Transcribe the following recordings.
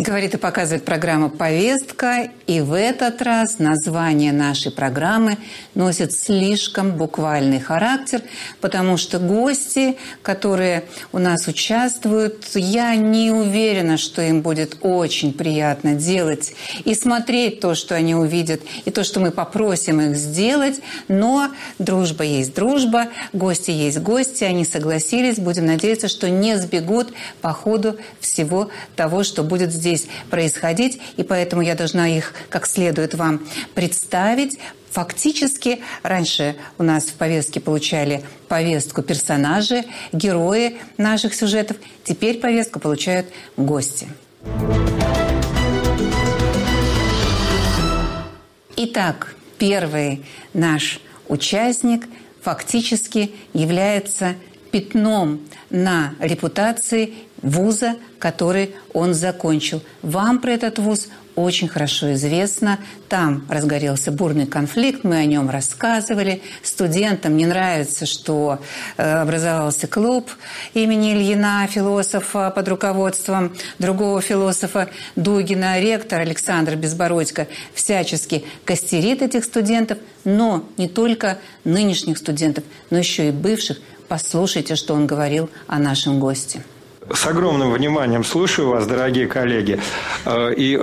Говорит и показывает программа «Повестка». И в этот раз название нашей программы носит слишком буквальный характер, потому что гости, которые у нас участвуют, я не уверена, что им будет очень приятно делать и смотреть то, что они увидят, и то, что мы попросим их сделать. Но дружба есть дружба, гости есть гости, они согласились. Будем надеяться, что не сбегут по ходу всего того, что будет здесь происходить, и поэтому я должна их как следует вам представить. Фактически, раньше у нас в повестке получали повестку персонажи, герои наших сюжетов. Теперь повестку получают гости. Итак, первый наш участник фактически является пятном на репутации вуза, который он закончил. Вам про этот вуз очень хорошо известно. Там разгорелся бурный конфликт, мы о нем рассказывали. Студентам не нравится, что образовался клуб имени Ильина, философа, под руководством другого философа Дугина. Ректор Александр Безбородько всячески костерит этих студентов, но не только нынешних студентов, но еще и бывших. Послушайте, что он говорил о нашем госте. С огромным вниманием слушаю вас, дорогие коллеги, и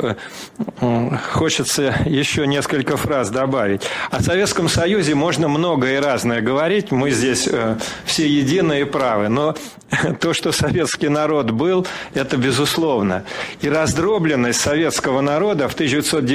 хочется еще несколько фраз добавить. О Советском Союзе можно многое и разное говорить, мы здесь все едины и правы, но то, что советский народ был, это безусловно. И раздробленность советского народа в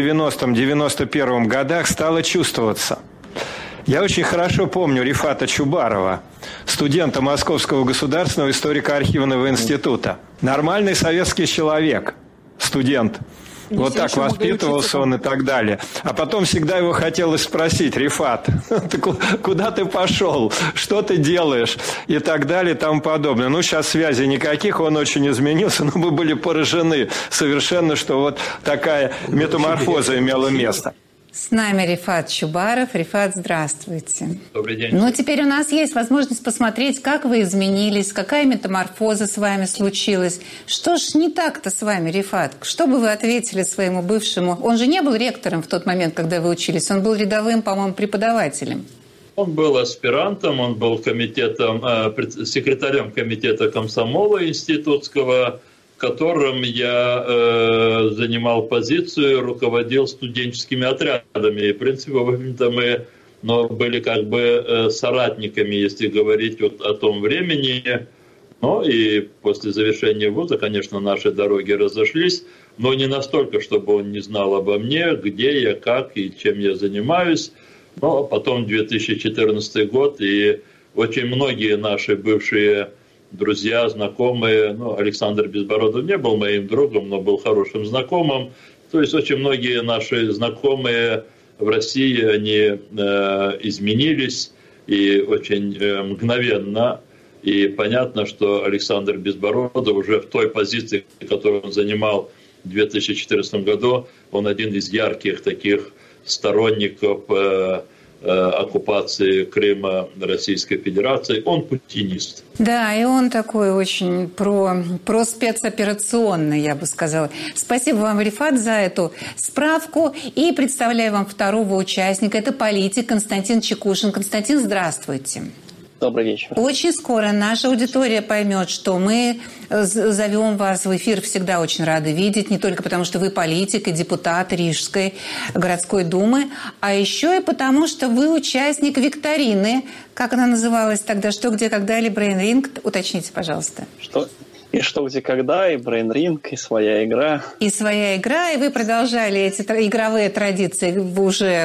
1990-91 годах стала чувствоваться. Я очень хорошо помню Рифата Чубарова, студента Московского государственного историко-архивного института. Нормальный советский человек, студент. Вот так воспитывался он и так далее. А потом всегда его хотелось спросить: Рифат, куда ты пошел? Что ты делаешь? И так далее и тому подобное. Ну, сейчас связи никаких, он очень изменился, но мы были поражены совершенно, что вот такая метаморфоза имела место. С нами Рифат Чубаров. Рифат, здравствуйте. Добрый день. Ну, теперь у нас есть возможность посмотреть, как вы изменились, какая метаморфоза с вами случилась. Что ж не так-то с вами, Рифат? Что бы вы ответили своему бывшему? Он же не был ректором в тот момент, когда вы учились. Он был рядовым, по-моему, преподавателем. Он был аспирантом, он был секретарем комитета комсомола институтского, в котором я занимал позицию, руководил студенческими отрядами. И, в принципе, в общем-то, мы были как бы соратниками, если говорить вот о том времени. Ну и после завершения вуза, конечно, наши дороги разошлись, но не настолько, чтобы он не знал обо мне, где я, как и чем я занимаюсь. Но потом 2014 год, и очень многие наши бывшие друзья, знакомые, Александр Безбородов не был моим другом, но был хорошим знакомым. То есть очень многие наши знакомые в России, они изменились и очень мгновенно. И понятно, что Александр Безбородов уже в той позиции, которую он занимал в 2014 году, он один из ярких таких сторонников оккупации Крыма Российской Федерации. Он путинист. Да, и он такой очень про спецоперационный, я бы сказала. Спасибо вам, Рифат, за эту справку. И представляю вам второго участника. Это политик Константин Чекушин. Константин, здравствуйте. Добрый вечер. Очень скоро наша аудитория поймет, что мы зовем вас в эфир, всегда очень рады видеть, не только потому, что вы политик и депутат Рижской городской думы, а еще и потому, что вы участник викторины. Как она называлась тогда? «Что, где, когда» или «Брейн-ринг»? Уточните, пожалуйста. И «Что, где, когда», и «Брейн-ринг», и «Своя игра». И «Своя игра», и вы продолжали эти игровые традиции уже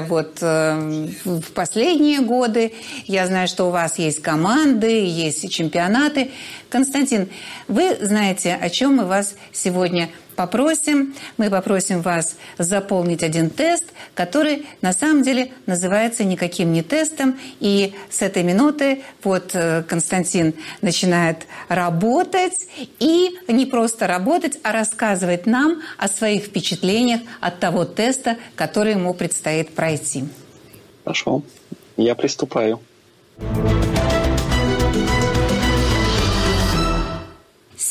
в последние годы. Я знаю, что у вас есть команды, есть чемпионаты. Константин, вы знаете, о чем мы вас сегодня попросим. Мы попросим вас заполнить один тест, который на самом деле называется никаким не тестом. И с этой минуты Константин начинает работать. И не просто работать, а рассказывать нам о своих впечатлениях от того теста, который ему предстоит пройти. Хорошо. Я приступаю.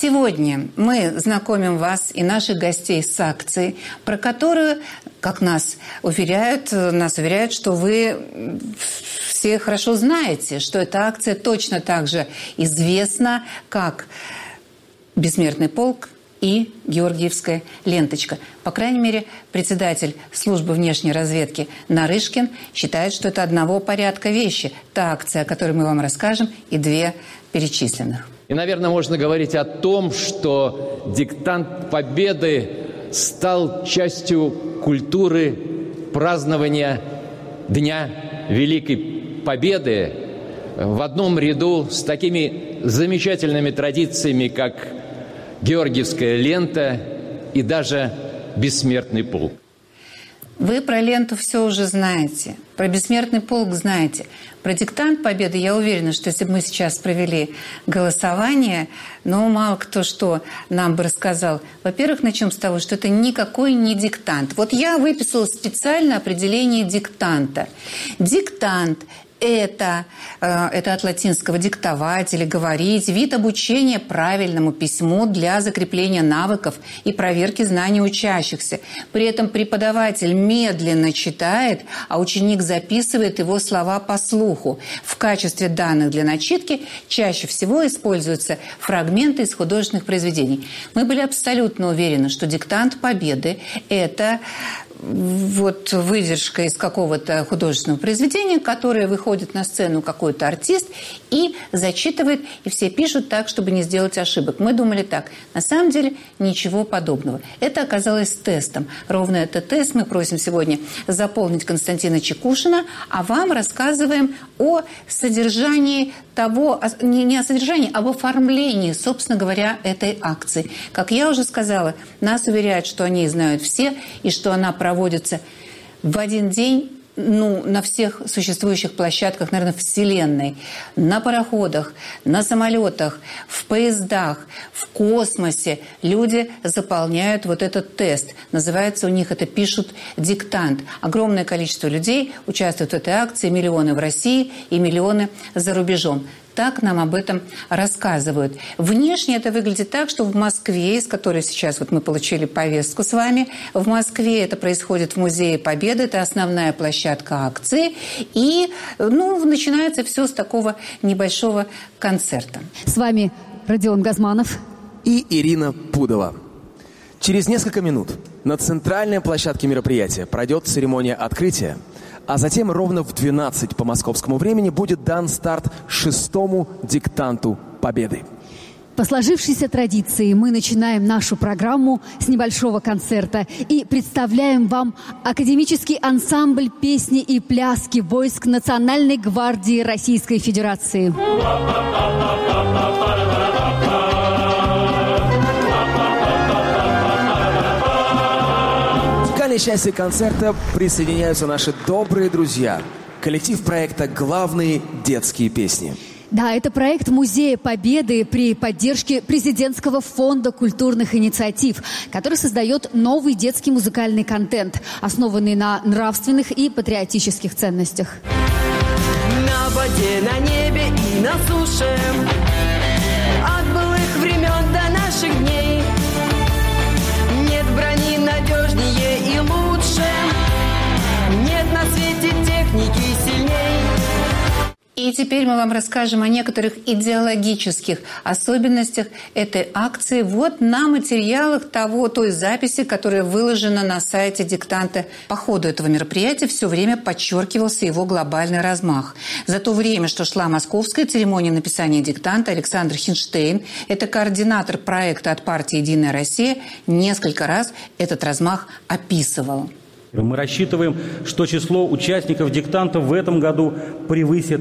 Сегодня мы знакомим вас и наших гостей с акцией, про которую, как нас уверяют, что вы все хорошо знаете, что эта акция точно так же известна, как «Бессмертный полк» и «Георгиевская ленточка». По крайней мере, председатель службы внешней разведки Нарышкин считает, что это одного порядка вещи. Та акция, о которой мы вам расскажем, и две перечисленных. И, наверное, можно говорить о том, что диктант Победы стал частью культуры празднования Дня Великой Победы в одном ряду с такими замечательными традициями, как Георгиевская лента и даже Бессмертный полк. Вы про ленту все уже знаете, про Бессмертный полк знаете. Про диктант Победы я уверена, что если бы мы сейчас провели голосование, мало кто что нам бы рассказал. Во-первых, начнем с того, что это никакой не диктант. Вот я выписала специально определение диктанта. Диктант – это от латинского «диктовать» или «говорить», вид обучения правильному письму для закрепления навыков и проверки знаний учащихся. При этом преподаватель медленно читает, а ученик записывает его слова по слуху. В качестве данных для начитки чаще всего используются фрагменты из художественных произведений. Мы были абсолютно уверены, что диктант Победы – это выдержка из какого-то художественного произведения, которое выходит на сцену какой-то артист и зачитывает, и все пишут так, чтобы не сделать ошибок. Мы думали так. На самом деле ничего подобного. Это оказалось тестом. Ровно этот тест мы просим сегодня заполнить Константина Чекушина, а вам рассказываем о содержании того, не о содержании, а об оформлении, собственно говоря, этой акции. Как я уже сказала, нас уверяют, что они знают все, и что она проводится в один день, на всех существующих площадках, наверное, Вселенной. На пароходах, на самолетах, в поездах, в космосе люди заполняют вот этот тест. Называется у них это «пишут диктант». Огромное количество людей участвует в этой акции, миллионы в России и миллионы за рубежом. Так нам об этом рассказывают. Внешне это выглядит так, что в Москве, из которой сейчас мы получили повестку с вами, в Москве это происходит в Музее Победы, это основная площадка акции, и начинается все с такого небольшого концерта. С вами Родион Газманов и Ирина Пудова. Через несколько минут на центральной площадке мероприятия пройдет церемония открытия, а затем ровно в 12 по московскому времени будет дан старт 6-му диктанту Победы. По сложившейся традиции мы начинаем нашу программу с небольшого концерта и представляем вам академический ансамбль песни и пляски войск Национальной гвардии Российской Федерации. В финальной части концерта присоединяются наши добрые друзья. Коллектив проекта «Главные детские песни». Да, это проект Музея Победы при поддержке Президентского фонда культурных инициатив, который создает новый детский музыкальный контент, основанный на нравственных и патриотических ценностях. На воде, на небе и на суше, от былых времен до наших дней, нет брони надежнее и лучше, нет на свете техники сильней. И теперь мы вам расскажем о некоторых идеологических особенностях этой акции вот на материалах той записи, которая выложена на сайте диктанта. По ходу этого мероприятия все время подчеркивался его глобальный размах. За то время, что шла московская церемония написания диктанта, Александр Хинштейн, это координатор проекта от партии «Единая Россия», несколько раз этот размах описывал. Мы рассчитываем, что число участников диктанта в этом году превысит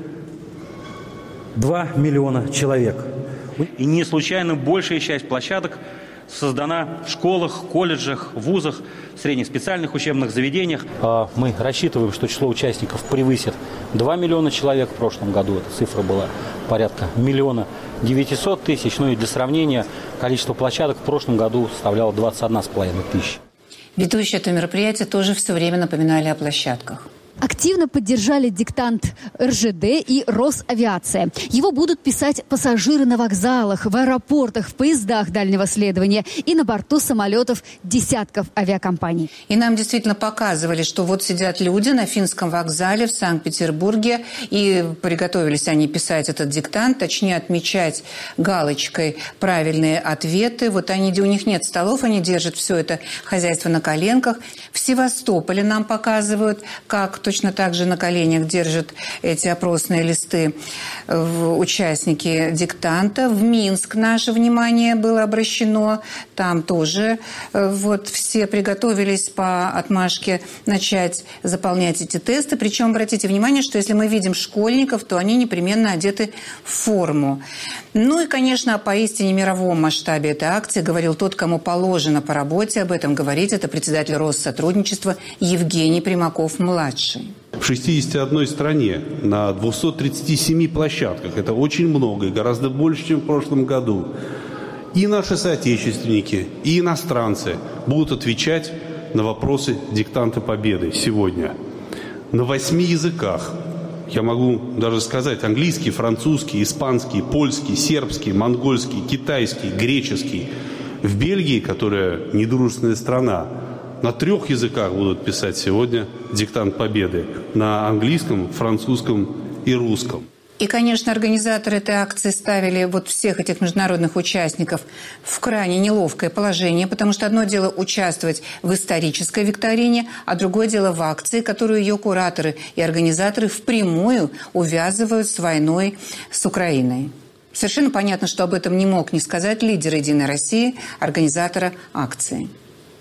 2 миллиона человек. И не случайно большая часть площадок создана в школах, колледжах, вузах, средних специальных учебных заведениях. Мы рассчитываем, что число участников превысит 2 миллиона человек. В прошлом году эта цифра была порядка 1 900 000. Ну и для сравнения, количество площадок в прошлом году составляло 21 500. Ведущие этого мероприятия тоже все время напоминали о площадках. Активно поддержали диктант РЖД и Росавиация. Его будут писать пассажиры на вокзалах, в аэропортах, в поездах дальнего следования и на борту самолетов десятков авиакомпаний. И нам действительно показывали, что вот сидят люди на Финском вокзале в Санкт-Петербурге, и приготовились они писать этот диктант, точнее отмечать галочкой правильные ответы. Вот они, у них нет столов, они держат все это хозяйство на коленках. В Севастополе нам показывают, как точно так же на коленях держат эти опросные листы участники диктанта. В Минск наше внимание было обращено. Там тоже вот все приготовились по отмашке начать заполнять эти тесты. Причем, обратите внимание, что если мы видим школьников, то они непременно одеты в форму. Ну и, конечно, о поистине мировом масштабе этой акции говорил тот, кому положено по работе об этом говорить. Это председатель Россотрудничества Евгений Примаков-младший. В 61 стране на 237 площадках, это очень много и гораздо больше, чем в прошлом году, и наши соотечественники, и иностранцы будут отвечать на вопросы диктанта Победы сегодня на 8 языках. Я могу даже сказать: английский, французский, испанский, польский, сербский, монгольский, китайский, греческий. В Бельгии, которая недружественная страна, на 3 языках будут писать сегодня диктант Победы: на английском, французском и русском. И, конечно, организаторы этой акции ставили вот всех этих международных участников в крайне неловкое положение, потому что одно дело участвовать в исторической викторине, а другое дело в акции, которую ее кураторы и организаторы впрямую увязывают с войной с Украиной. Совершенно понятно, что об этом не мог не сказать лидер «Единой России», организатора акции.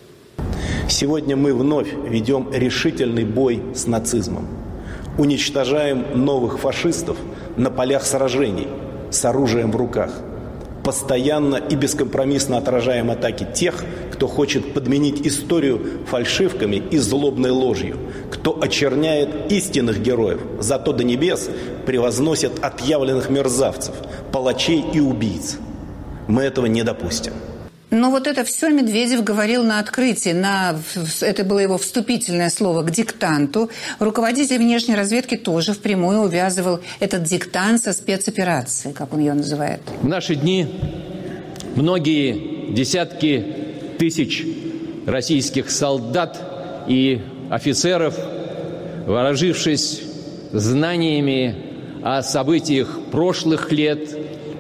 Сегодня мы вновь ведем решительный бой с нацизмом. Уничтожаем новых фашистов на полях сражений с оружием в руках. Постоянно и бескомпромиссно отражаем атаки тех, кто хочет подменить историю фальшивками и злобной ложью, кто очерняет истинных героев, зато до небес превозносит отъявленных мерзавцев, палачей и убийц. Мы этого не допустим. Но вот это все Медведев говорил на открытии, это было его вступительное слово к диктанту. Руководитель внешней разведки тоже впрямую увязывал этот диктант со спецоперацией, как он ее называет. В наши дни многие десятки тысяч российских солдат и офицеров, вооружившись знаниями о событиях прошлых лет,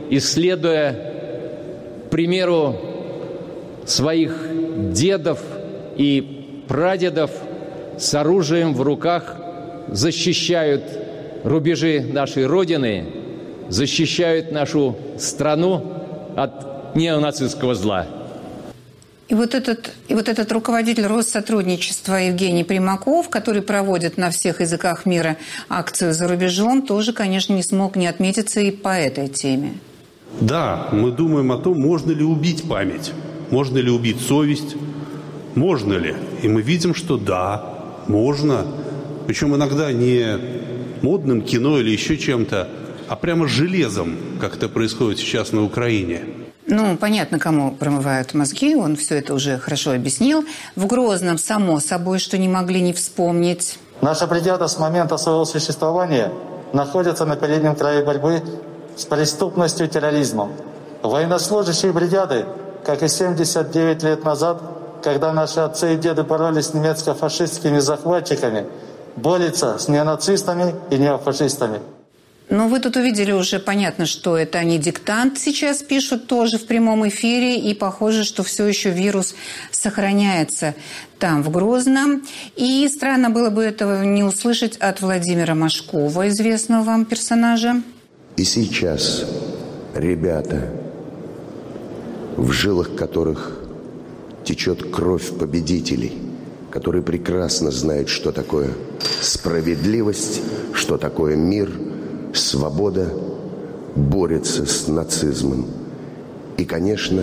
исследуя примеру своих дедов и прадедов, с оружием в руках защищают рубежи нашей Родины, защищают нашу страну от неонацистского зла. И вот этот руководитель Россотрудничества Евгений Примаков, который проводит на всех языках мира акцию за рубежом, тоже, конечно, не смог не отметиться и по этой теме. Да, мы думаем о том, можно ли убить память. Можно ли убить совесть? Можно ли? И мы видим, что да, можно. Причем иногда не модным кино или еще чем-то, а прямо железом, как это происходит сейчас на Украине. Ну, понятно, кому промывают мозги, он все это уже хорошо объяснил. В Грозном, само собой, что не могли не вспомнить. Наша бригада с момента своего существования находится на переднем крае борьбы с преступностью и терроризмом. Военнослужащие бригады, как и 79 лет назад, когда наши отцы и деды боролись с немецко-фашистскими захватчиками, борются с неонацистами и неофашистами. Ну, вы тут увидели уже, понятно, что это они диктант сейчас пишут тоже в прямом эфире, и похоже, что все еще вирус сохраняется там, в Грозном. И странно было бы этого не услышать от Владимира Машкова, известного вам персонажа. И сейчас ребята, в жилах которых течет кровь победителей, которые прекрасно знают, что такое справедливость, что такое мир, свобода, борется с нацизмом. И, конечно,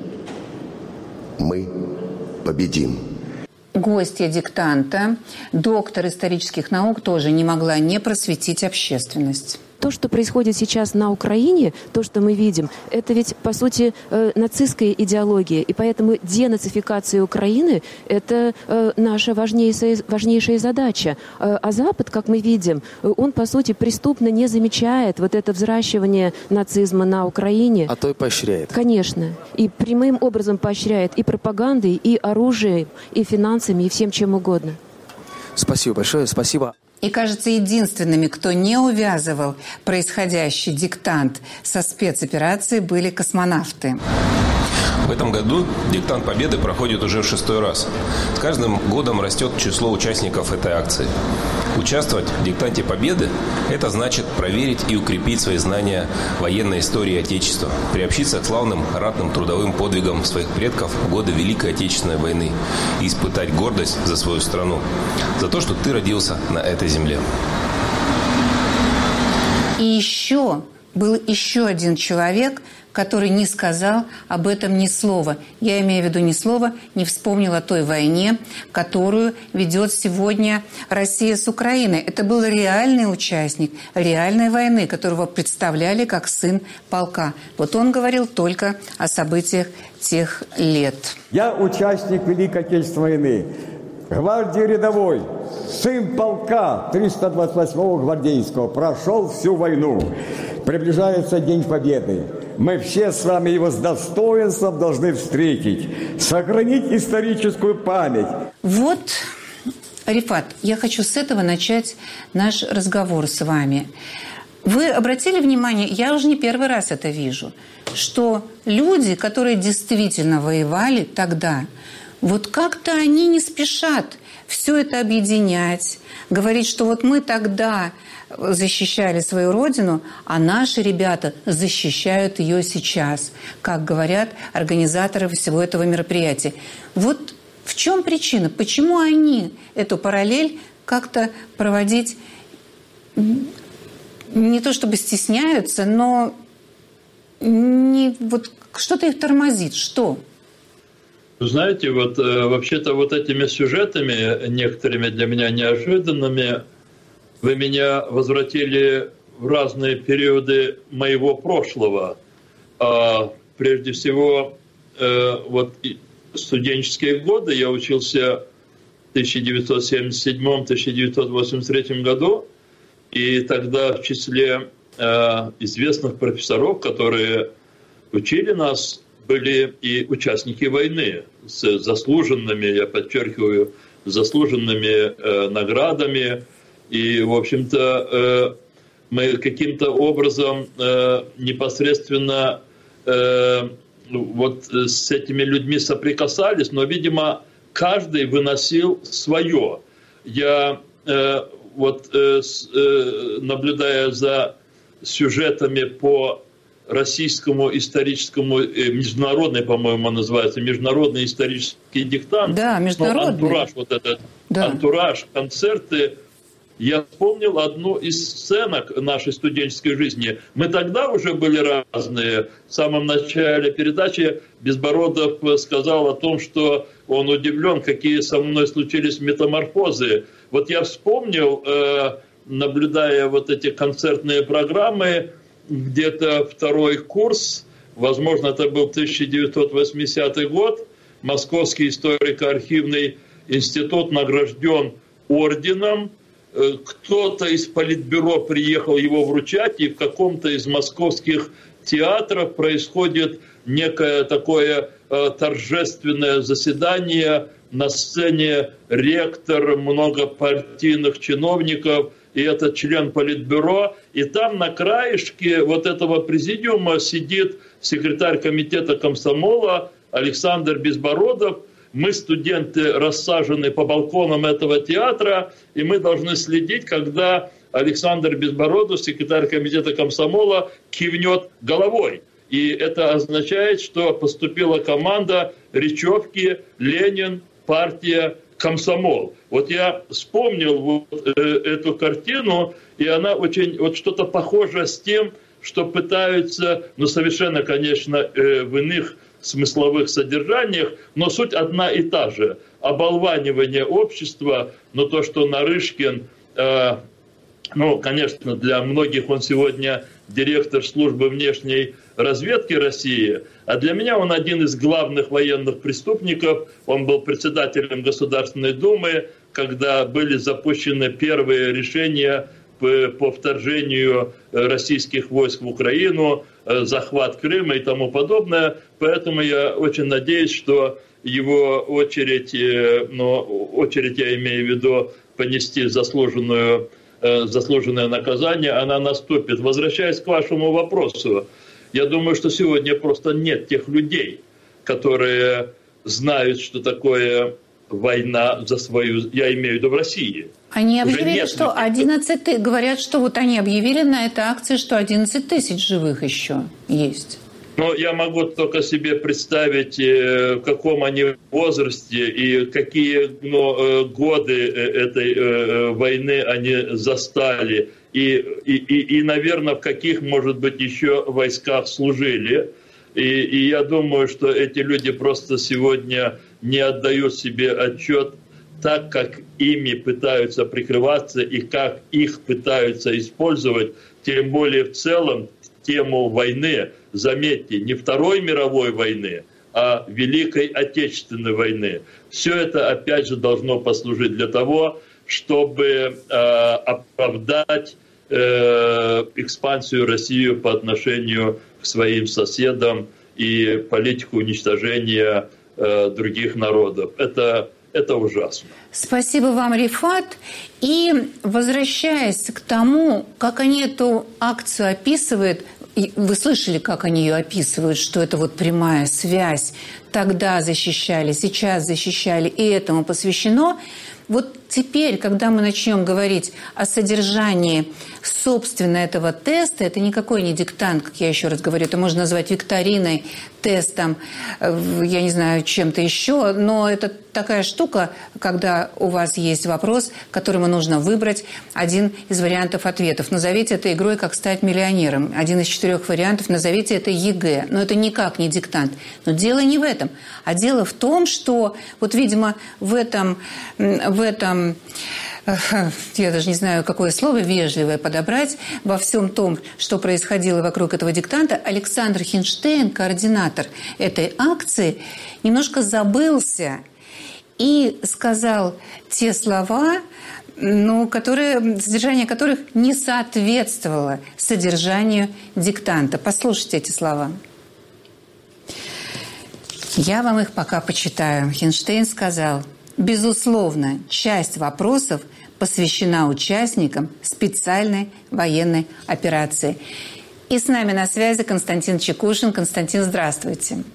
мы победим. Гостья диктанта, доктор исторических наук, тоже не могла не просветить общественность. то, что происходит сейчас на Украине, то, что мы видим, это ведь, по сути, нацистская идеология. И поэтому денацификация Украины – это наша важнейшая задача. А Запад, как мы видим, он, по сути, преступно не замечает вот это взращивание нацизма на Украине. А то и поощряет. Конечно. И прямым образом поощряет и пропагандой, и оружием, и финансами, и всем чем угодно. Спасибо большое, спасибо. И, кажется, единственными, кто не увязывал происходящий диктант со спецоперацией, были космонавты. В этом году диктант Победы проходит уже в 6-й раз. С каждым годом растет число участников этой акции. Участвовать в диктанте Победы – это значит проверить и укрепить свои знания военной истории Отечества, приобщиться к славным ратным трудовым подвигам своих предков в годы Великой Отечественной войны и испытать гордость за свою страну, за то, что ты родился на этой земле. И еще был еще один человек, который не сказал об этом ни слова. Я имею в виду ни слова, не вспомнил о той войне, которую ведет сегодня Россия с Украиной. Это был реальный участник реальной войны, которого представляли как сын полка. Вот он говорил только о событиях тех лет. Я участник Великой Отечественной войны, гвардии рядовой, сын полка 328-го гвардейского, прошел всю войну. Приближается День Победы. Мы все с вами его с достоинством должны встретить, сохранить историческую память. Вот, Рифат, я хочу с этого начать наш разговор с вами. Вы обратили внимание, я уже не первый раз это вижу, что люди, которые действительно воевали тогда, вот как-то они не спешат все это объединять, говорить, что вот мы тогда защищали свою родину, а наши ребята защищают ее сейчас, как говорят организаторы всего этого мероприятия. Вот в чем причина? Почему они эту параллель как-то проводить не то чтобы стесняются, но не, вот что-то их тормозит? Что? Знаете, вот вообще-то вот этими сюжетами, некоторыми для меня неожиданными, вы меня возвратили в разные периоды моего прошлого. Прежде всего, вот студенческие годы, я учился в 1977-1983 году, и тогда в числе известных профессоров, которые учили нас, были и участники войны с заслуженными, я подчеркиваю, заслуженными наградами. И, в общем-то, мы каким-то образом непосредственно вот с этими людьми соприкасались, но, видимо, каждый выносил свое. Я вот наблюдая за сюжетами по российскому историческому, международный, по-моему, называется, международный исторический диктант. Да, международный. Антураж, вот этот, да. Антураж, концерты. Я вспомнил одну из сценок нашей студенческой жизни. Мы тогда уже были разные. В самом начале передачи Безбородов сказал о том, что он удивлен, какие со мной случились метаморфозы. Вот я вспомнил, наблюдая вот эти концертные программы, где-то второй курс, возможно, это был 1980 год, Московский историко-архивный институт награжден орденом. Кто-то из политбюро приехал его вручать, и в каком-то из московских театров происходит некое такое торжественное заседание. На сцене ректор, много партийных чиновников, и это член политбюро. И там на краешке вот этого президиума сидит секретарь комитета комсомола Александр Безбородов. Мы, студенты, рассажены по балконам этого театра, и мы должны следить, когда Александр Безбородов, секретарь комитета комсомола, кивнет головой. И это означает, что поступила команда речевки «Ленин, партия, комсомол». Вот я вспомнил вот эту картину, и она очень вот что-то похоже с тем, что пытаются, ну совершенно, конечно, в иных смысловых содержаниях, но суть одна и та же. Оболванивание общества, но то, что Нарышкин Ну, конечно, для многих он сегодня директор службы внешней разведки России, а для меня он один из главных военных преступников. Он был председателем Государственной Думы, когда были запущены первые решения по вторжению российских войск в Украину, захват Крыма и тому подобное. Поэтому я очень надеюсь, что его очередь, очередь я имею в виду понести заслуженное наказание, она наступит. Возвращаясь к вашему вопросу, я думаю, что сегодня просто нет тех людей, которые знают, что такое война за свою, я имею в виду в России. Они объявили, что 11 говорят, что вот они объявили на этой акции, что 11 тысяч живых еще есть. Но я могу только себе представить, в каком они возрасте и какие годы этой войны они застали. И, наверное, в каких, может быть, еще войсках служили. И я думаю, что эти люди просто сегодня не отдают себе отчет, так как ими пытаются прикрываться и как их пытаются использовать, тем более в целом тему войны, заметьте, не Второй мировой войны, а Великой Отечественной войны. Все это, опять же, должно послужить для того, чтобы оправдать экспансию России по отношению к своим соседам и политику уничтожения других народов. Это ужасно. Спасибо вам, Рифат. И возвращаясь к тому, как они эту акцию описывают, вы слышали, как они ее описывают, что это вот прямая связь. Тогда защищали, сейчас защищали, и этому посвящено. Вот теперь, когда мы начнем говорить о содержании, собственно, этого теста, это никакой не диктант, как я еще раз говорю, это можно назвать викториной, тестом, я не знаю, чем-то еще, но это такая штука, когда у вас есть вопрос, к которому нужно выбрать один из вариантов ответов. Назовите это игрой «Как стать миллионером». Один из 4 вариантов, назовите это ЕГЭ. Но это никак не диктант. Но дело не в этом, а дело в том, что, вот, видимо, в этом я даже не знаю, какое слово вежливое подобрать, во всем том, что происходило вокруг этого диктанта, Александр Хинштейн, координатор этой акции, немножко забылся и сказал те слова, содержание которых не соответствовало содержанию диктанта. Послушайте эти слова. Я вам их пока почитаю. Хинштейн сказал: «Безусловно, часть вопросов посвящена участникам специальной военной операции». И с нами на связи Константин Чекушин. Константин, здравствуйте.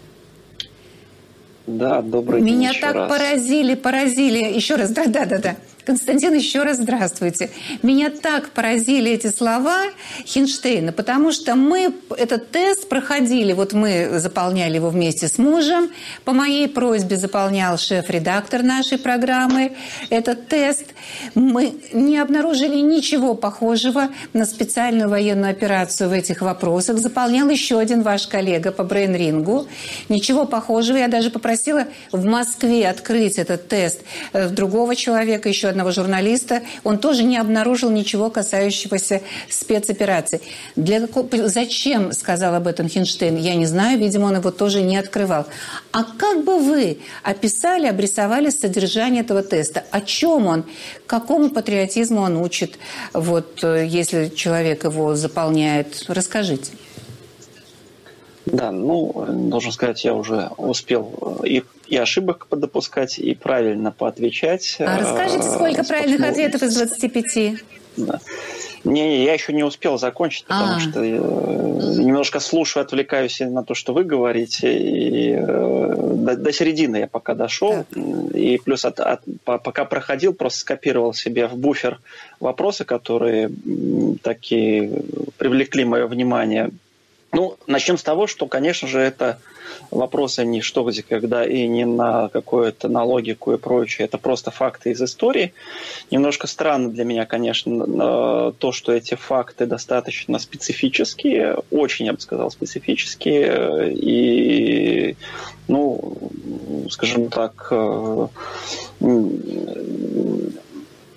Да, добрый день. Меня так поразили. Еще раз, да. Константин, еще раз здравствуйте. Меня так поразили эти слова Хинштейна, потому что мы этот тест проходили, вот мы заполняли его вместе с мужем, по моей просьбе заполнял шеф-редактор нашей программы этот тест. Мы не обнаружили ничего похожего на специальную военную операцию в этих вопросах. Заполнял еще один ваш коллега по брейн-рингу. Ничего похожего. Я даже попросила в Москве открыть этот тест другого человека, еще одного журналиста, он тоже не обнаружил ничего касающегося спецоперации. Зачем сказал об этом Хинштейн, я не знаю, видимо, он его тоже не открывал. А как бы вы обрисовали содержание этого теста? О чем он? Какому патриотизму он учит, если человек его заполняет? Расскажите. Да, должен сказать, я уже успел и ошибок подопускать, и правильно поотвечать. А расскажите, сколько правильных ответов из 25? Да. Я еще не успел закончить, потому что немножко слушаю, отвлекаюсь на то, что вы говорите. И до середины я пока дошел. Так. И плюс пока проходил, просто скопировал себе в буфер вопросы, которые такие привлекли мое внимание. Начнем с того, что, конечно же, это вопросы не что, где, когда и не на какую-то на логику и прочее. Это просто факты из истории. Немножко странно для меня, конечно, то, что эти факты достаточно специфические, очень, я бы сказал, специфические. И, скажем так,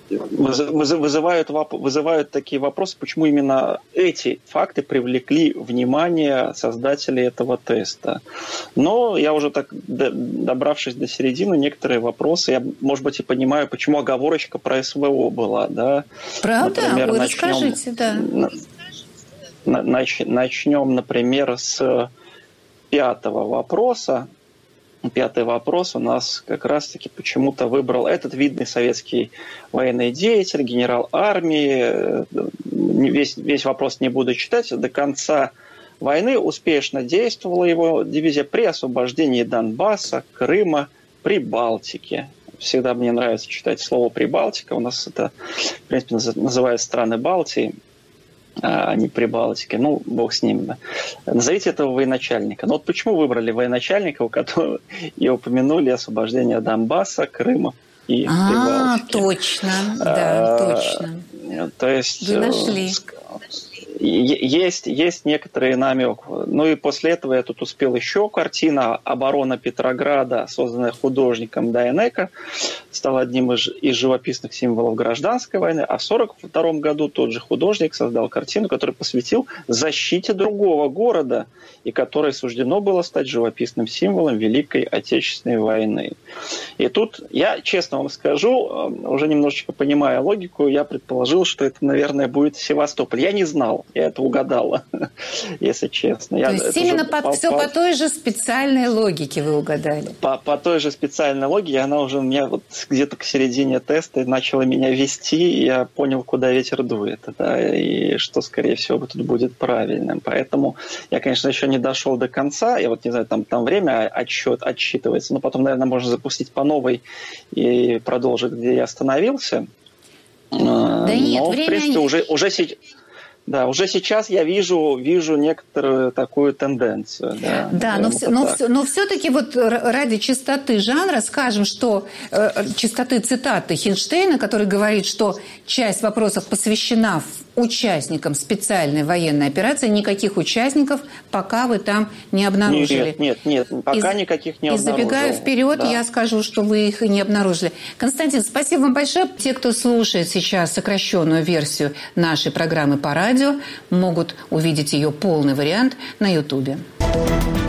вызывают такие вопросы, почему именно эти факты привлекли внимание создателей этого теста. Но я уже так, добравшись до середины, некоторые вопросы, я, может быть, и понимаю, почему оговорочка про СВО была. Да? Правда? Например, вы расскажите, да. Начнем, например, с пятого вопроса. Пятый вопрос у нас как раз-таки почему-то выбрал этот видный советский военный деятель, генерал армии. Весь вопрос не буду читать. До конца войны успешно действовала его дивизия при освобождении Донбасса, Крыма, Прибалтики. Всегда мне нравится читать слово «Прибалтика». У нас это, в принципе, называют страны Балтии, а не Прибалтики. Ну, бог с ним. Да. Назовите этого военачальника. Но вот почему выбрали военачальника, у которого и упомянули освобождение Донбасса, Крыма и Прибалтики? Точно. Да, точно. То есть... Вы нашли. Есть некоторый намек. Ну и после этого я тут успел еще картина «Оборона Петрограда», созданная художником Дайнеко, стала одним из живописных символов гражданской войны. А в 1942 году тот же художник создал картину, которую посвятил защите другого города и которой суждено было стать живописным символом Великой Отечественной войны. И тут я, честно вам скажу, уже немножечко понимая логику, я предположил, что это, наверное, будет Севастополь. Я не знал. Я это угадала, если честно. То есть именно все по той же специальной логике вы угадали? По той же специальной логике. Она уже у меня вот где-то к середине теста начала меня вести, и я понял, куда ветер дует, да, и что, скорее всего, тут будет правильным. Поэтому я, конечно, еще не дошел до конца. Я вот не знаю, там время отсчитывается, но потом, наверное, можно запустить по новой и продолжить, где я остановился. Да нет, но, время... в принципе, уже сейчас я вижу некоторую такую тенденцию. Да, но все-таки вот ради чистоты жанра скажем, что чистоты цитаты Хинштейна, который говорит, что часть вопросов посвящена участникам специальной военной операции, никаких участников пока вы там не обнаружили. Нет, пока никаких не обнаружил. И забегая вперед, я скажу, что вы их и не обнаружили. Константин, спасибо вам большое. Те, кто слушает сейчас сокращенную версию нашей программы по радио, могут увидеть ее полный вариант на Ютубе.